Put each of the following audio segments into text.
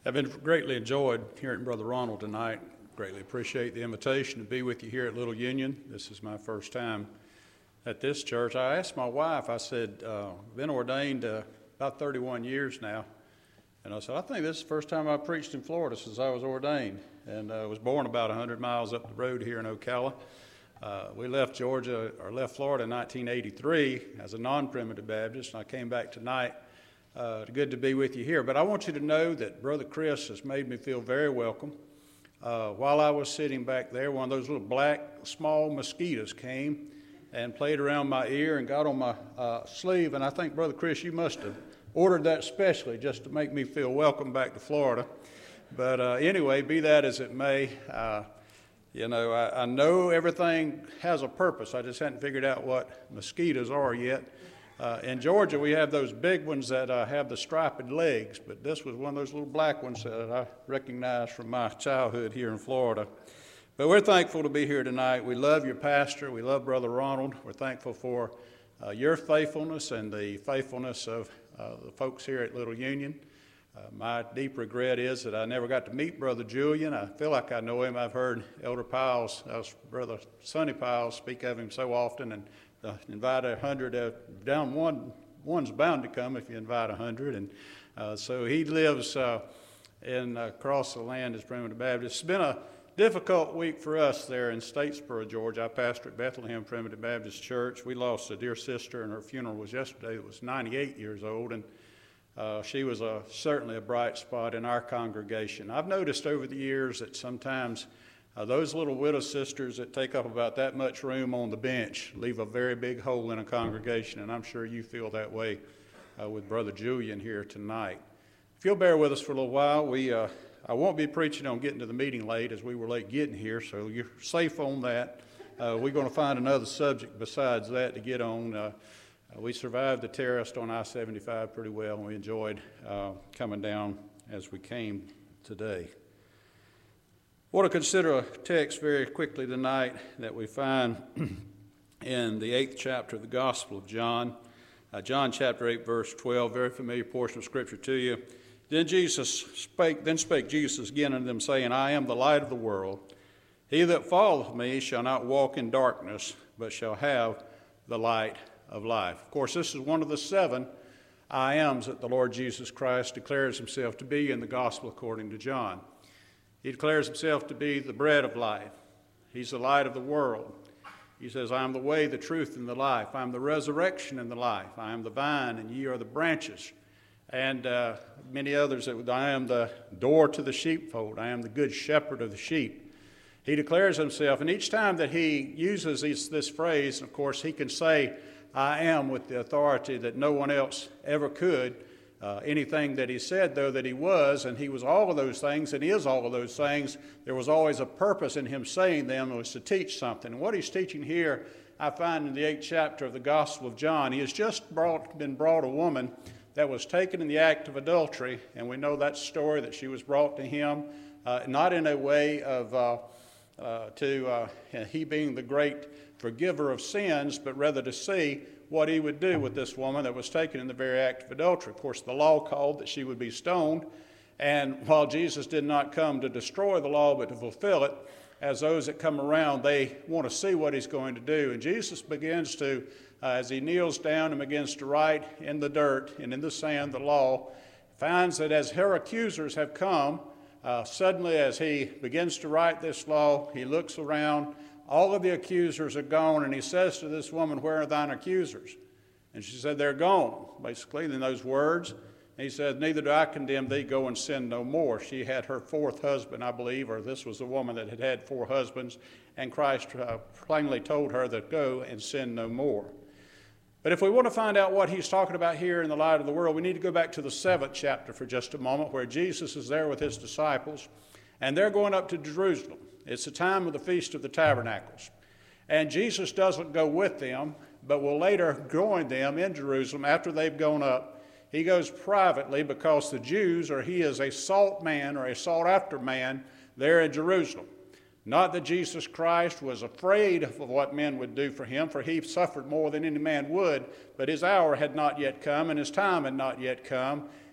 I've been greatly enjoyed hearing Brother Ronald tonight. Greatly appreciate the invitation to be with you here at Little Union. This is my first time at this church. I asked my wife, I said, I've been ordained about 31 years now. And I said, I think this is the first time I've preached in Florida since I was ordained. And I was born about 100 miles up the road here in Ocala. We left Florida in 1983 as a non-primitive Baptist, and I came back tonight. Good to be with you here. But I want you to know that Brother Chris has made me feel very welcome. While I was sitting back there, one of those little black, small mosquitoes came and played around my ear and got on my sleeve. And I think, Brother Chris, you must have ordered that specially just to make me feel welcome back to Florida. But anyway, be that as it may, I know everything has a purpose. I just hadn't figured out what mosquitoes are yet. In Georgia, we have those big ones that have the striped legs, but this was one of those little black ones that I recognized from my childhood here in Florida. But we're thankful to be here tonight. We love your pastor. We love Brother Ronald. We're thankful for your faithfulness and the faithfulness of the folks here at Little Union. My deep regret is that I never got to meet Brother Julian. I feel like I know him. I've heard Elder Piles, Brother Sonny Piles, speak of him so often, and invite 100, down one's bound to come if you invite 100. And so he lives across the land as Primitive Baptist. It's been a difficult week for us there in Statesboro, Georgia. I pastor at Bethlehem Primitive Baptist Church. We lost a dear sister, and her funeral was yesterday. It was 98 years old, and she was certainly a bright spot in our congregation. I've noticed over the years that sometimes those little widow sisters that take up about that much room on the bench leave a very big hole in a congregation, and I'm sure you feel that way with Brother Julian here tonight. If you'll bear with us for a little while, I won't be preaching on getting to the meeting late, as we were late getting here, so you're safe on that. We're going to find another subject besides that to get on. We survived the terrorist on I-75 pretty well, and we enjoyed coming down as we came today. I want to consider a text very quickly tonight that we find in the 8th chapter of the Gospel of John. John chapter 8, verse 12, very familiar portion of Scripture to you. Then spake Jesus again unto them, saying, I am the light of the world. He that followeth me shall not walk in darkness, but shall have the light of life. Of course, this is one of the 7 I ams that the Lord Jesus Christ declares himself to be in the Gospel according to John. He declares himself to be the bread of life. He's the light of the world. He says, I am the way, the truth, and the life. I am the resurrection and the life. I am the vine, and ye are the branches. And many others, I am the door to the sheepfold. I am the good shepherd of the sheep. He declares himself, and each time that he uses this phrase, of course, he can say, I am, with the authority that no one else ever could. Anything that he said, though, that he was, and he was all of those things, and he is all of those things, there was always a purpose in him saying them. It was to teach something. And what he's teaching here, I find in the 8th chapter of the Gospel of John. He has just been brought a woman that was taken in the act of adultery, and we know that story, that she was brought to him, not in a way of he being the great forgiver of sins, but rather to see what he would do with this woman that was taken in the very act of adultery. Of course, the law called that she would be stoned, and while Jesus did not come to destroy the law but to fulfill it, as those that come around, they want to see what he's going to do. And Jesus begins to, as he kneels down and begins to write in the dirt and in the sand the law, finds that as her accusers have come, suddenly as he begins to write this law, he looks around. All of the accusers are gone, and he says to this woman, where are thine accusers? And she said, they're gone, basically, in those words. And he said, neither do I condemn thee, go and sin no more. She had her 4th husband, I believe, or this was the woman that had had 4 husbands, and Christ plainly told her that go and sin no more. But if we want to find out what he's talking about here in the light of the world, we need to go back to the 7th chapter for just a moment, where Jesus is there with his disciples, and they're going up to Jerusalem. It's the time of the Feast of the Tabernacles. And Jesus doesn't go with them, but will later join them in Jerusalem after they've gone up. He goes privately because the Jews, or he is a sought man or a sought after man there in Jerusalem. Not that Jesus Christ was afraid of what men would do for him, for he suffered more than any man would, but his hour had not yet come and his time had not yet come.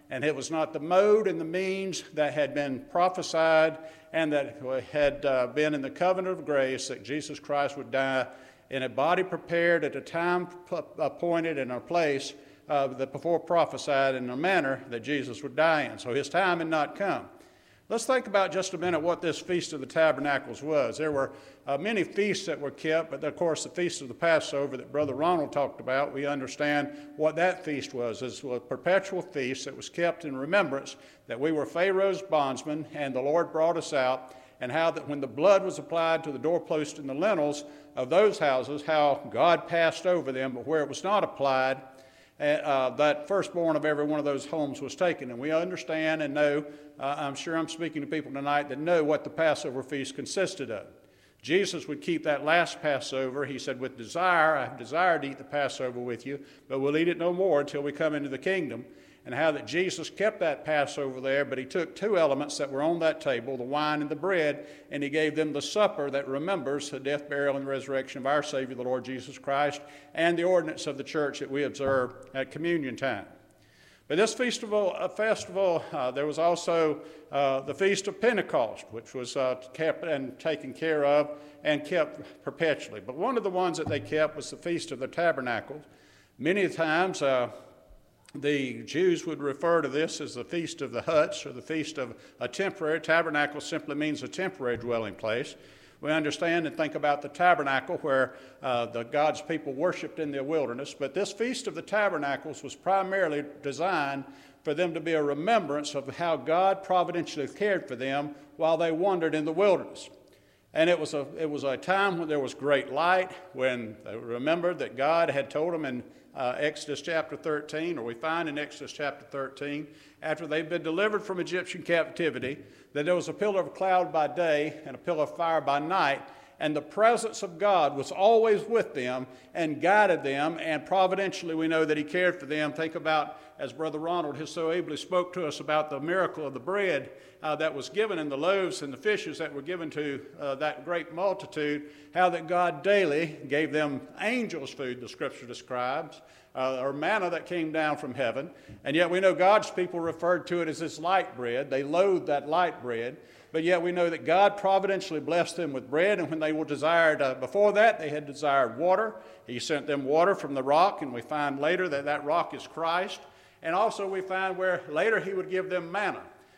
and it was not the mode and the means that had been prophesied and that had been in the covenant of grace that Jesus Christ would die in a body prepared at a time appointed in a place that before prophesied in a manner that Jesus would die in. So his time had not come. Let's think about just a minute what this Feast of the Tabernacles was. There were many feasts that were kept, but of course the Feast of the Passover that Brother Ronald talked about, we understand what that feast was. It was a perpetual feast that was kept in remembrance that we were Pharaoh's bondsmen and the Lord brought us out, and how that when the blood was applied to the doorpost and the lintels of those houses, how God passed over them, but where it was not applied, that firstborn of every one of those homes was taken. And we understand and know, I'm sure I'm speaking to people tonight that know what the Passover feast consisted of. Jesus would keep that last Passover. He said, with desire, I have desired to eat the Passover with you, but we'll eat it no more until we come into the kingdom. And how that Jesus kept that Passover there, but he took two elements that were on that table, the wine and the bread, and he gave them the supper that remembers the death, burial, and resurrection of our Savior, the Lord Jesus Christ, and the ordinance of the church that we observe at communion time. But this festival, there was also the Feast of Pentecost, which was kept and taken care of and kept perpetually. But one of the ones that they kept was the Feast of the Tabernacles. Many times, the Jews would refer to this as the Feast of the Huts, or the Feast of a temporary. Tabernacle simply means a temporary dwelling place. We understand and think about the tabernacle where God's people worshiped in the wilderness, but this Feast of the Tabernacles was primarily designed for them to be a remembrance of how God providentially cared for them while they wandered in the wilderness. And it was a time when there was great light, when they remembered that God had told them in Exodus chapter 13, or we find in Exodus chapter 13, after they'd been delivered from Egyptian captivity, that there was a pillar of cloud by day and a pillar of fire by night, and the presence of God was always with them and guided them, and providentially we know that he cared for them. Think about, as Brother Ronald has so ably spoke to us about the miracle of the bread that was given and the loaves and the fishes that were given to that great multitude, how that God daily gave them angels' food, the Scripture describes, or manna that came down from heaven. And yet we know God's people referred to it as this light bread. They loathed that light bread. But yet we know that God providentially blessed them with bread, and when they were desired, before that, they had desired water. He sent them water from the rock, and we find later that that rock is Christ. And also we find where later he would give them manna.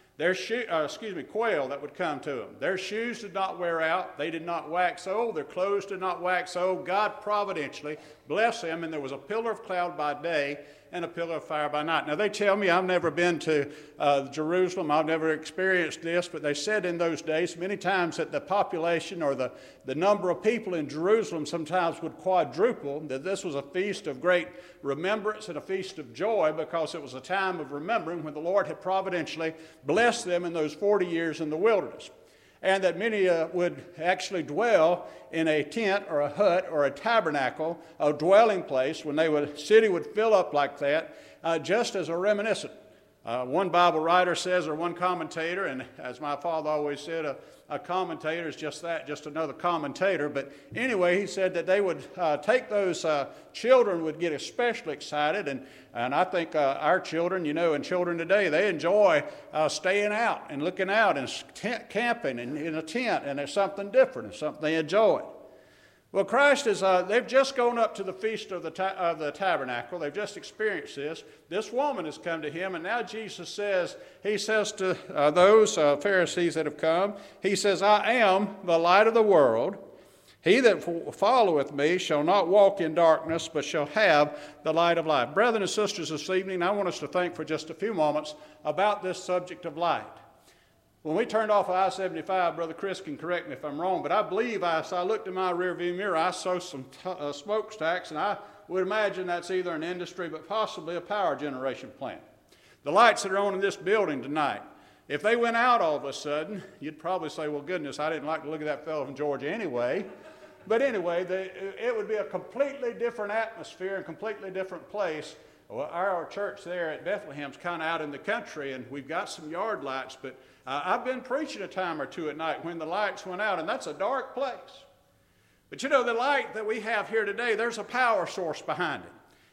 Quail that would come to them. Their shoes did not wear out. They did not wax old. Their clothes did not wax old. God providentially blessed them, and there was a pillar of cloud by day and a pillar of fire by night. Now, they tell me, I've never been to Jerusalem. I've never experienced this, but they said in those days many times that the population or the number of people in Jerusalem sometimes would quadruple, that this was a feast of great remembrance and a feast of joy because it was a time of remembering when the Lord had providentially blessed them in those 40 years in the wilderness. And that many would actually dwell in a tent or a hut or a tabernacle, a dwelling place, when city would fill up like that, just as a reminiscent. One Bible writer says, or one commentator, and as my father always said, a commentator is just that, just another commentator. But anyway, he said that they would take those children would get especially excited, and I think our children, and children today, they enjoy staying out and looking out and camping in a tent, and it's something different, it's something they enjoy. Well, Christ is, they've just gone up to the Feast of the Tabernacle. They've just experienced this. This woman has come to him, and now Jesus says, he says to those Pharisees that have come, he says, I am the light of the world. He that followeth me shall not walk in darkness, but shall have the light of life. Brethren and sisters, this evening, I want us to think for just a few moments about this subject of light. When we turned off I-75, Brother Chris can correct me if I'm wrong, but I believe as I looked in my rearview mirror, I saw some smokestacks, and I would imagine that's either an industry but possibly a power generation plant. The lights that are on in this building tonight, if they went out all of a sudden, you'd probably say, well, goodness, I didn't like to look at that fellow from Georgia anyway. But anyway, it would be a completely different atmosphere and completely different place. Well, our church there at Bethlehem's kind of out in the country, and we've got some yard lights, but I've been preaching a time or two at night when the lights went out, and that's a dark place. But the light that we have here today, there's a power source behind it.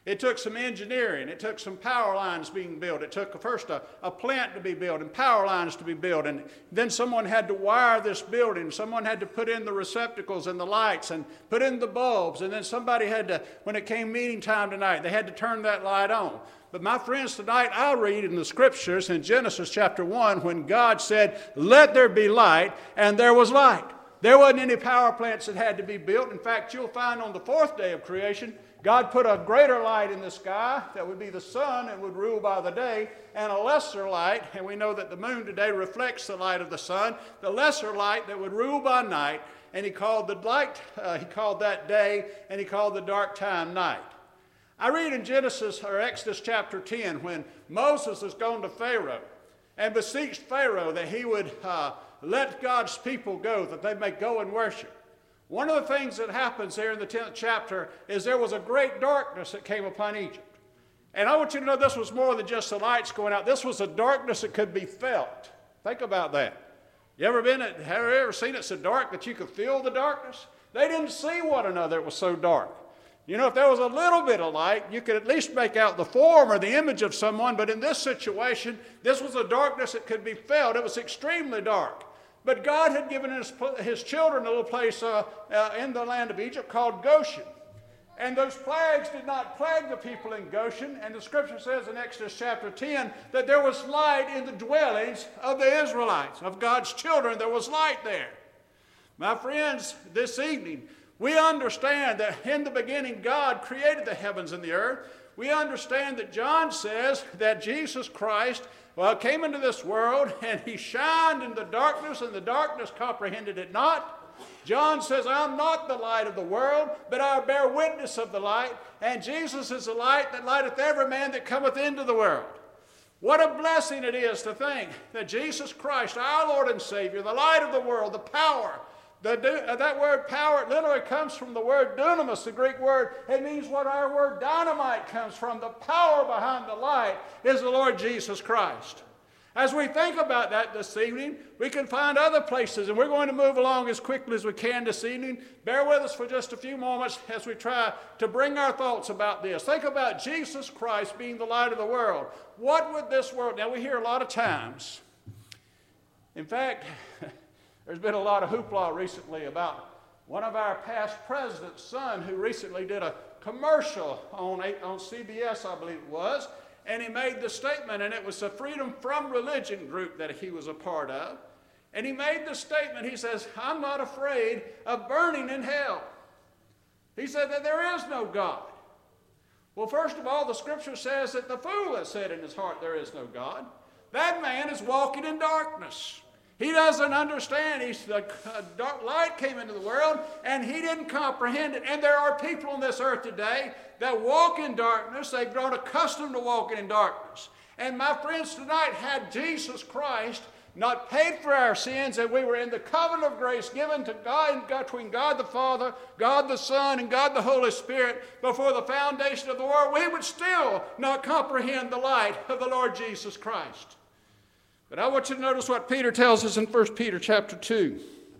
It took some engineering. It took some power lines being built. It took first a plant to be built and power lines to be built. And then someone had to wire this building. Someone had to put in the receptacles and the lights and put in the bulbs. And then somebody had to, when it came meeting time tonight, they had to turn that light on. But my friends, tonight I read in the scriptures in Genesis chapter 1 when God said, "Let there be light," and there was light. There wasn't any power plants that had to be built. In fact, you'll find on the fourth day of creation, God put a greater light in the sky that would be the sun and would rule by the day, and a lesser light, and we know that the moon today reflects the light of the sun, the lesser light that would rule by night, and he called the light, he called that day, and he called the dark time night. I read in Genesis or Exodus chapter 10 when Moses has gone to Pharaoh and beseeched Pharaoh that he would let God's people go, that they may go and worship. One of the things that happens there in the 10th chapter is there was a great darkness that came upon Egypt. And I want you to know this was more than just the lights going out. This was a darkness that could be felt. Think about that. Have you ever seen it so dark that you could feel the darkness? They didn't see one another. It was so dark. You know, if there was a little bit of light, you could at least make out the form or the image of someone. But in this situation, this was a darkness that could be felt. It was extremely dark. But God had given his children a little place in the land of Egypt called Goshen. And those plagues did not plague the people in Goshen. And the scripture says in Exodus chapter 10 that there was light in the dwellings of the Israelites, of God's children. There was light there. My friends, this evening, we understand that in the beginning God created the heavens and the earth. We understand that John says that Jesus Christ came into this world and he shined in the darkness and the darkness comprehended it not. John says, "I'm not the light of the world, but I bear witness of the light, and Jesus is the light that lighteth every man that cometh into the world." What a blessing it is to think that Jesus Christ, our Lord and Savior, the light of the world, the power, that word power literally comes from the word dunamis, the Greek word. It means what our word dynamite comes from. The power behind the light is the Lord Jesus Christ. As we think about that this evening, we can find other places, and we're going to move along as quickly as we can this evening. Bear with us for just a few moments as we try to bring our thoughts about this. Think about Jesus Christ being the light of the world. What would this world... Now, we hear a lot of times. In fact... There's been a lot of hoopla recently about one of our past president's son who recently did a commercial on CBS, I believe it was, and he made the statement, and it was a Freedom From Religion group that he was a part of. And he made the statement, he says, "I'm not afraid of burning in hell." He said that there is no God. Well, first of all, the scripture says that the fool has said in his heart there is no God. That man is walking in darkness. He doesn't understand. The dark light came into the world, and he didn't comprehend it. And there are people on this earth today that walk in darkness. They've grown accustomed to walking in darkness. And my friends, tonight, had Jesus Christ not paid for our sins, and we were in the covenant of grace given to God, between God the Father, God the Son, and God the Holy Spirit before the foundation of the world, we would still not comprehend the light of the Lord Jesus Christ. But I want you to notice what Peter tells us in 1 Peter chapter 2.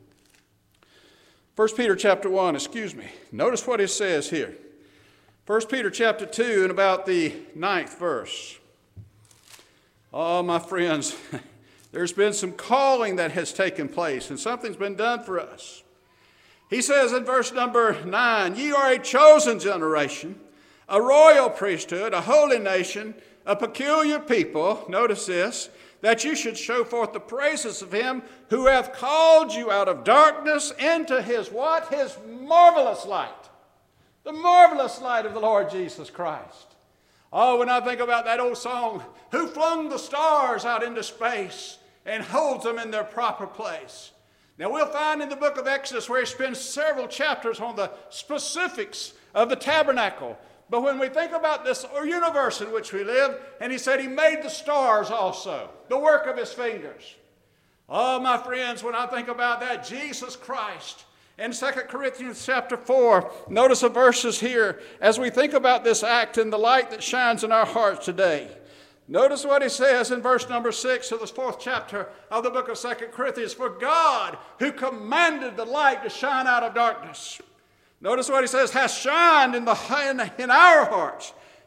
1 Peter chapter 1, Notice what he says here. 1 Peter chapter 2 and about the 9th verse. Oh, my friends, there's been some calling that has taken place, and something's been done for us. He says in verse number 9, "Ye are a chosen generation, a royal priesthood, a holy nation, a peculiar people," notice this, "that you should show forth the praises of him who hath called you out of darkness into his" what? His marvelous light. The marvelous light of the Lord Jesus Christ. Oh, when I think about that old song, "Who flung the stars out into space and holds them in their proper place." Now we'll find in the book of Exodus where he spends several chapters on the specifics of the tabernacle. But when we think about this universe in which we live, and he said he made the stars also, the work of his fingers. Oh, my friends, when I think about that, Jesus Christ, in 2 Corinthians chapter 4, notice the verses here as we think about this act and the light that shines in our hearts today. Notice what he says in verse number 6 of the 4th chapter of the book of 2 Corinthians. "For God, who commanded the light to shine out of darkness," notice what he says, "has shined in our hearts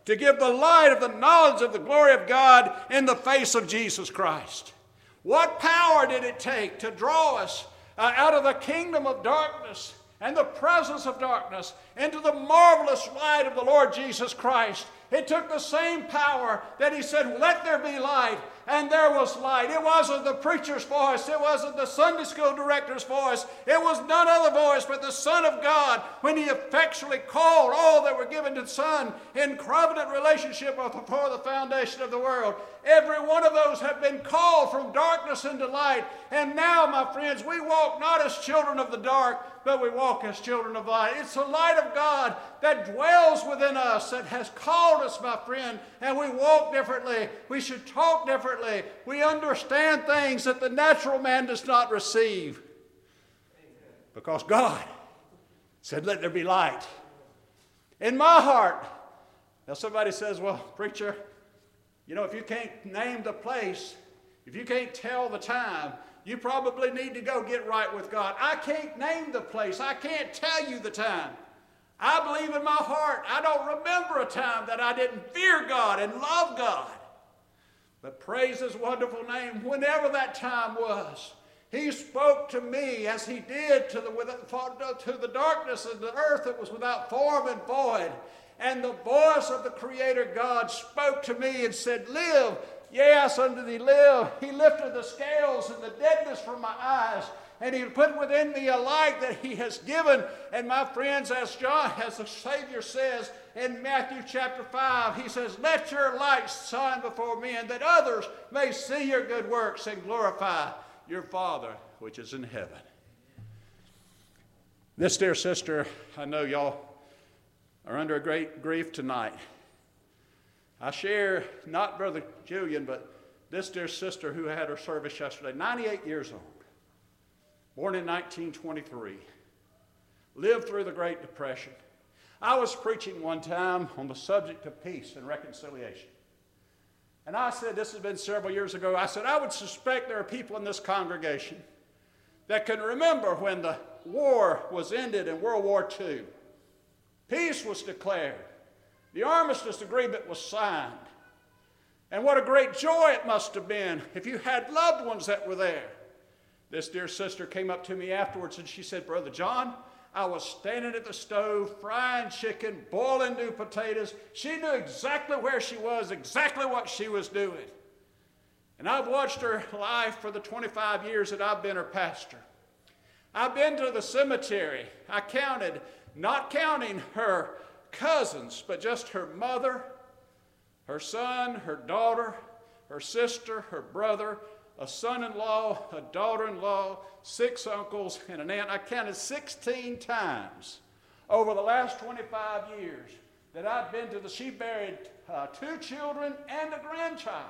to give the light of the knowledge of the glory of God in the face of Jesus Christ. What power did it take to draw us out of the kingdom of darkness and the presence of darkness into the marvelous light of the Lord Jesus Christ? It took the same power that he said, let there be light, and there was light. It wasn't the preacher's voice. It wasn't the Sunday school director's voice. It was none other voice but the Son of God when he effectually called all that were given to the Son in covenant relationship before the foundation of the world. Every one of those have been called from darkness into light. And now, my friends, we walk not as children of the dark, but we walk as children of light. It's the light of God that dwells within us that has called us, my friend, and we walk differently. We should talk differently. We understand things that the natural man does not receive. Because God said, let there be light. In my heart, now somebody says, well, preacher, you know, if you can't name the place, if you can't tell the time, you probably need to go get right with God. I can't name the place. I can't tell you the time. I believe in my heart. I don't remember a time that I didn't fear God and love God. But praise his wonderful name, whenever that time was, he spoke to me as he did to the darkness of the earth that was without form and void. And the voice of the Creator God spoke to me and said, live. Yes, unto thee live. He lifted the scales and the deadness from my eyes, and he put within me a light that he has given. And my friends, as the Savior says in Matthew chapter 5, he says, let your light shine before men, that others may see your good works and glorify your Father which is in heaven. This dear sister, I know y'all are under a great grief tonight. I share not Brother Julian, but this dear sister who had her service yesterday, 98 years old, born in 1923, lived through the Great Depression. I was preaching one time on the subject of peace and reconciliation. And I said, this has been several years ago, I said, I would suspect there are people in this congregation that can remember when the war was ended in World War II. Peace was declared. The armistice agreement was signed. And what a great joy it must have been if you had loved ones that were there. This dear sister came up to me afterwards and she said, Brother John, I was standing at the stove, frying chicken, boiling new potatoes. She knew exactly where she was, exactly what she was doing. And I've watched her life for the 25 years that I've been her pastor. I've been to the cemetery. I counted, not counting her cousins, but just her mother, her son, her daughter, her sister, her brother, a son-in-law, a daughter-in-law, 6 uncles, and an aunt. I counted 16 times over the last 25 years that I've been to she buried 2 children and a grandchild.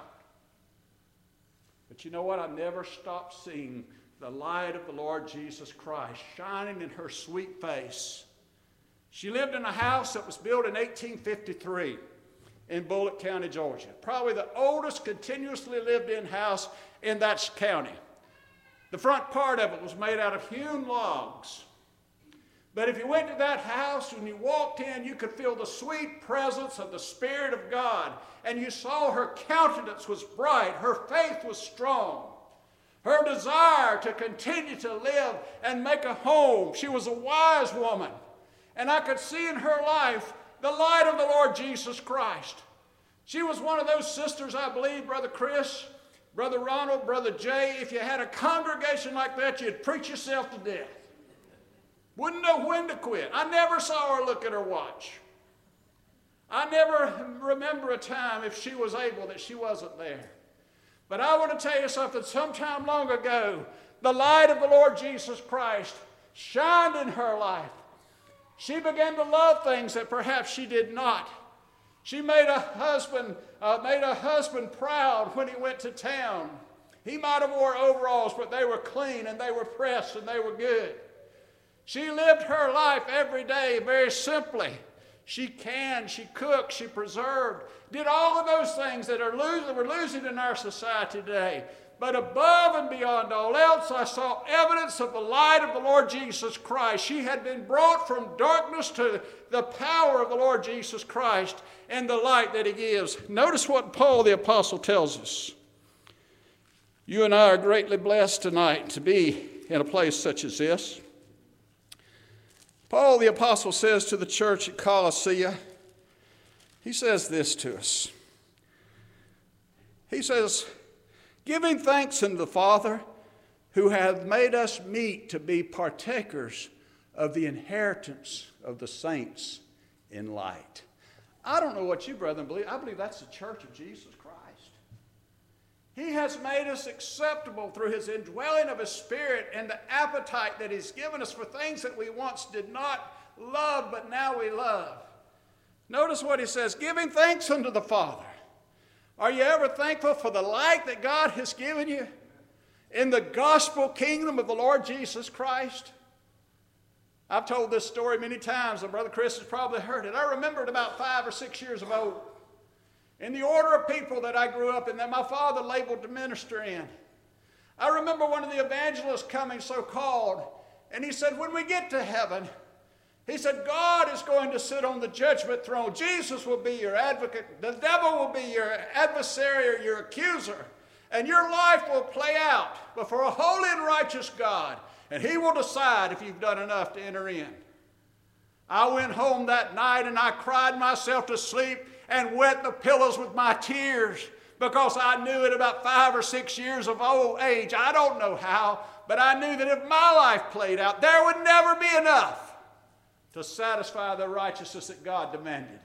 But you know what? I never stopped seeing the light of the Lord Jesus Christ shining in her sweet face. She lived in a house that was built in 1853 in Bullock County, Georgia. Probably the oldest continuously lived-in house in that county. The front part of it was made out of hewn logs. But if you went to that house and you walked in, you could feel the sweet presence of the Spirit of God. And you saw her countenance was bright, her faith was strong. Her desire to continue to live and make a home. She was a wise woman. And I could see in her life the light of the Lord Jesus Christ. She was one of those sisters, I believe, Brother Chris, Brother Ronald, Brother Jay, if you had a congregation like that, you'd preach yourself to death. Wouldn't know when to quit. I never saw her look at her watch. I never remember a time, if she was able, that she wasn't there. But I want to tell you something. Sometime long ago, the light of the Lord Jesus Christ shined in her life. She began to love things that perhaps she did not. She made a husband proud when he went to town. He might have wore overalls, but they were clean and they were pressed and they were good. She lived her life every day very simply. She canned, she cooked, she preserved, did all of those things that we're losing in our society today. But above and beyond all else, I saw evidence of the light of the Lord Jesus Christ. She had been brought from darkness to the power of the Lord Jesus Christ and the light that he gives. Notice what Paul the Apostle tells us. You and I are greatly blessed tonight to be in a place such as this. Paul the Apostle says to the church at Colossae, he says this to us. He says, giving thanks unto the Father, who hath made us meet to be partakers of the inheritance of the saints in light. I don't know what you, brethren, believe. I believe that's the church of Jesus Christ. He has made us acceptable through his indwelling of his Spirit and the appetite that he's given us for things that we once did not love, but now we love. Notice what he says, giving thanks unto the Father. Are you ever thankful for the light that God has given you in the gospel kingdom of the Lord Jesus Christ? I've told this story many times, and Brother Chris has probably heard it. I remember it about 5 or 6 years of old. In the order of people that I grew up in, that my father labeled to minister in. I remember one of the evangelists coming, so-called, and he said, when we get to heaven, he said, God is going to sit on the judgment throne. Jesus will be your advocate. The devil will be your adversary or your accuser. And your life will play out before a holy and righteous God. And he will decide if you've done enough to enter in. I went home that night and I cried myself to sleep and wet the pillows with my tears because I knew at about 5 or 6 years of old age, I don't know how, but I knew that if my life played out, there would never be enough to satisfy the righteousness that God demanded.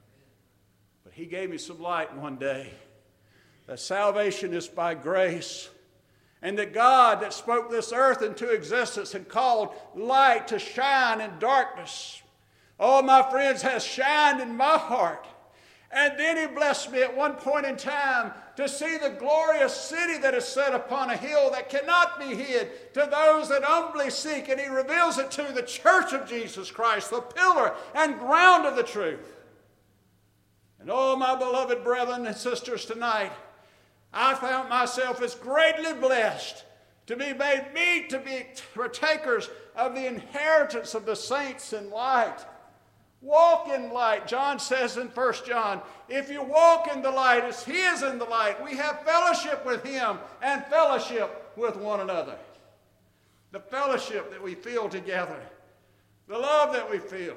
But he gave me some light one day, that salvation is by grace, and that God that spoke this earth into existence and called light to shine in darkness, oh, my friends, has shined in my heart. And then he blessed me at one point in time to see the glorious city that is set upon a hill that cannot be hid to those that humbly seek. And he reveals it to the church of Jesus Christ, the pillar and ground of the truth. And oh, my beloved brethren and sisters, tonight, I found myself as greatly blessed to be made meet to be partakers of the inheritance of the saints in light. Walk in light. John says in 1 John, if you walk in the light as he is in the light, we have fellowship with him and fellowship with one another. The fellowship that we feel together, the love that we feel.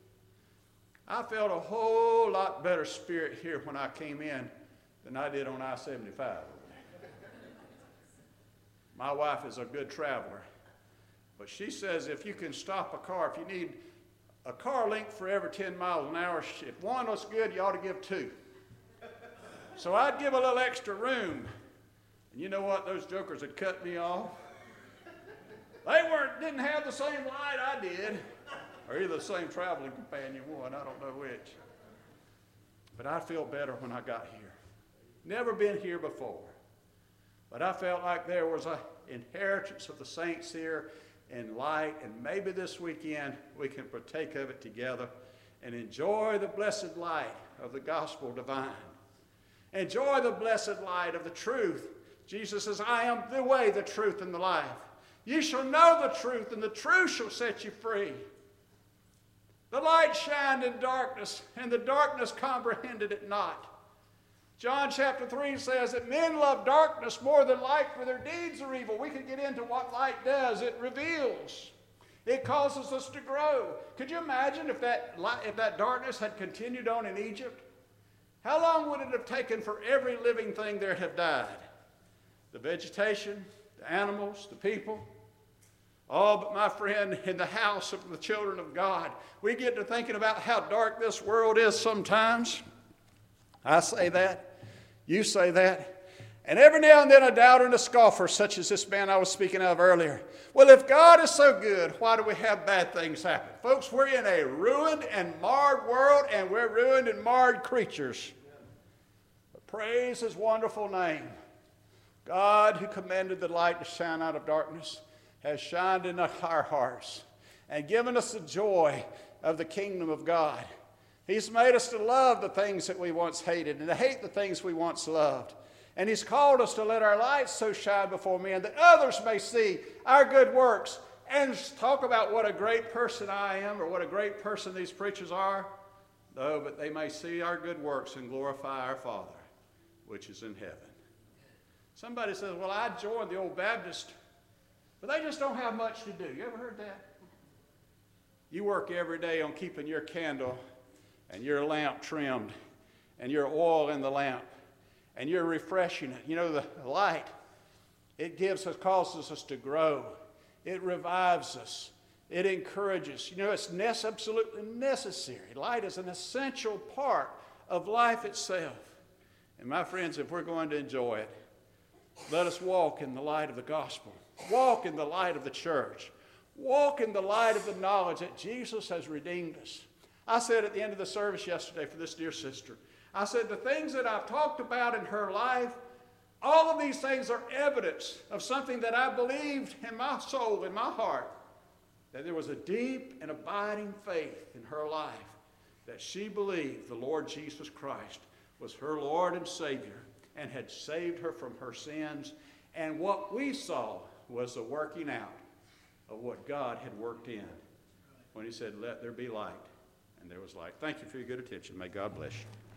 I felt a whole lot better spirit here when I came in than I did on I-75. My wife is a good traveler, but she says if you can stop a car, if you need a car length for every 10 miles an hour, if one was good, you ought to give 2. So I'd give a little extra room. And you know what? Those jokers had cut me off. They didn't have the same light I did, or either the same traveling companion one, I don't know which. But I feel better when I got here. Never been here before. But I felt like there was an inheritance of the saints here in light, and maybe this weekend we can partake of it together and enjoy the blessed light of the gospel divine. Enjoy the blessed light of the truth. Jesus says, I am the way, the truth, and the life. You shall know the truth, and the truth shall set you free. The light shined in darkness, and the darkness comprehended it not. John chapter 3 says that men love darkness more than light, for their deeds are evil. We could get into what light does. It reveals. It causes us to grow. Could you imagine if that darkness had continued on in Egypt? How long would it have taken for every living thing there to have died? The vegetation, the animals, the people. Oh, but my friend, in the house of the children of God, we get to thinking about how dark this world is sometimes. I say that. You say that. And every now and then a doubter and a scoffer, such as this man I was speaking of earlier. Well, if God is so good, why do we have bad things happen? Folks, we're in a ruined and marred world, and we're ruined and marred creatures. But praise his wonderful name. God, who commanded the light to shine out of darkness, has shined in our hearts and given us the joy of the kingdom of God. He's made us to love the things that we once hated and to hate the things we once loved. And he's called us to let our light so shine before men that others may see our good works and talk about what a great person I am or what a great person these preachers are. No, but they may see our good works and glorify our Father, which is in heaven. Somebody says, well, I joined the old Baptist, but they just don't have much to do. You ever heard that? You work every day on keeping your candle and your lamp trimmed and your oil in the lamp, and you're refreshing it. You know, the light, it causes us to grow. It revives us. It encourages. You know, it's absolutely necessary. Light is an essential part of life itself. And my friends, if we're going to enjoy it, let us walk in the light of the gospel. Walk in the light of the church. Walk in the light of the knowledge that Jesus has redeemed us. I said at the end of the service yesterday for this dear sister, I said, the things that I've talked about in her life, all of these things are evidence of something that I believed in my soul, in my heart, that there was a deep and abiding faith in her life, that she believed the Lord Jesus Christ was her Lord and Savior and had saved her from her sins. And what we saw was the working out of what God had worked in when he said, let there be light. And there was light. Thank you for your good attention. May God bless you.